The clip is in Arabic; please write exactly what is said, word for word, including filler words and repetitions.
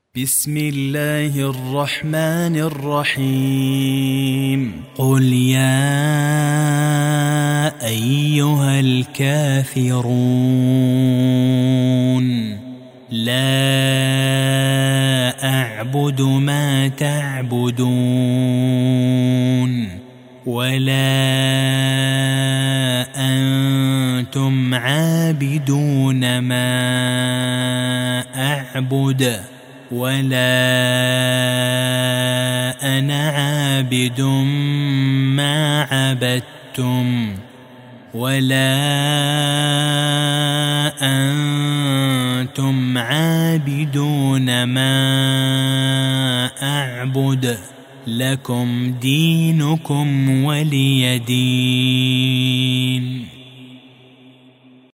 بسم الله الرحمن الرحيم. قل يا أيها الكافرون لا أعبد ما تعبدون ولا أنتم عابدون ما أعبد ولا أنا عابد ما عبدتم ولا أنتم عابدون ما أعبد لكم دينكم ولي دين.